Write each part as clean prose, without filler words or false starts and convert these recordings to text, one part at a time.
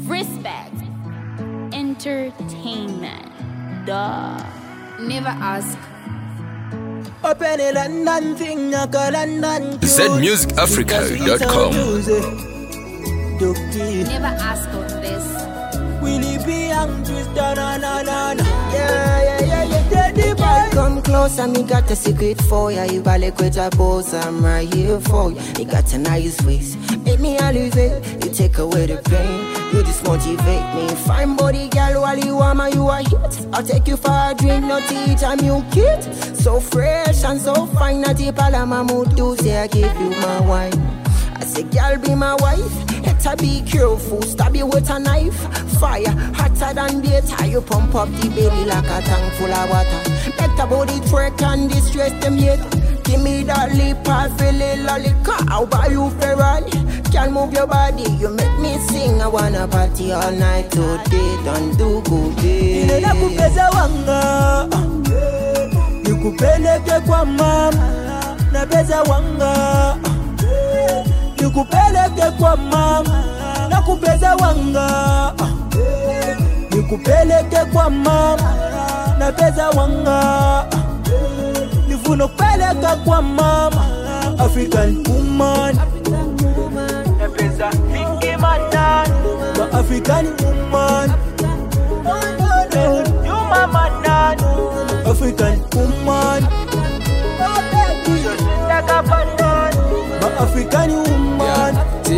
Respect. Entertainment. Duh. Never ask. ZMusicAfrica.com. Never ask on this. Will he be young twister? Na. Yeah. Daddy boy, come closer, me got a secret for ya. You valid quit a pose, I'm right here for you. You got a nice face, make me elevate. You take away the pain, you just motivate me. Fine body girl, while you are my, you are hit. I'll take you for a drink, not to eat a new kid. So fresh and so fine, not the palama mood to say I give you my wine. I say, girl, be my wife. Better be careful, stab you with a knife. Fire, hotter than data. You pump up the belly like a tank full of water. Better body twerk and distress them yet. Give me that lip, I feel it lollipop. I'll buy you Ferrari. Can't move your body, you make me sing. I wanna party all night today. Don't do good day. Nina kupeza wanga, nikupeleke kwa mama. Napeza wanga, nikupeleke kwa mama. Nakupeza wanga, nikupeleke kwa mama. Napeza wanga, nifuno kupeleka kwa mama. African woman, napeza mingi manani. Kwa African woman, you mama nani. African woman, my African woman,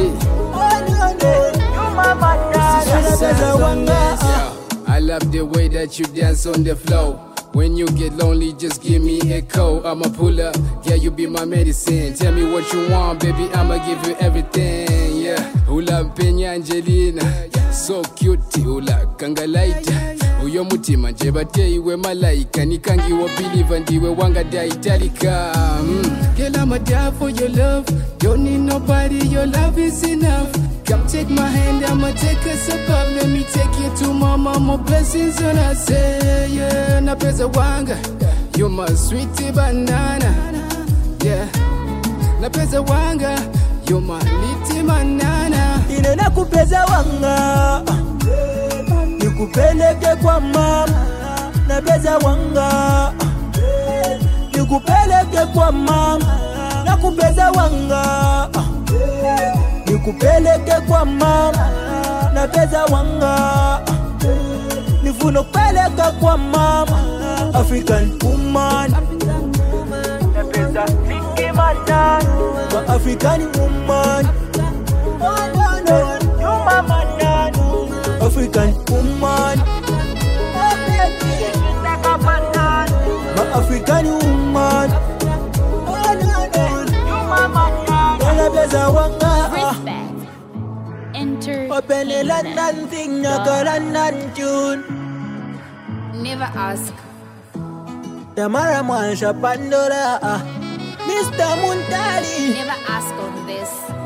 I love the way that you dance on the floor. When you get lonely, just give me a call. I'ma pull up, yeah, you be my medicine. Tell me what you want, baby, I'ma give you everything, yeah. Hula Penya Angelina, so cute, hula Kangalaita. Uyo mutima njebate iwe malaika. Nikangi wa believe ndiwe wanga da italika. Girl, I'ma die for your love. Don't need nobody, your love is enough. Come take my hand, I'ma take us above. Let me take you to my mama, blessings on I say, yeah. Napeza wanga, you're my sweetie banana, yeah. Napeza wanga, you're my little banana. Inena kupeza wanga, nikupeleke kwa mama. Napeza wanga, nikupeleke kwa mama. Nakupeza wanga, nikupeleke kwa mama. Napeza wanga, nifuno kupeleka kwa mama. African woman, napeza mingi manani. Kwa African woman, you mama nani. African woman, my African woman, you mama nani. Napeza wanga. Respect. Open the London thing, knock a London tune. Never ask. Tamara Mwansha Pandora, Mr. Muntali. Never ask on this.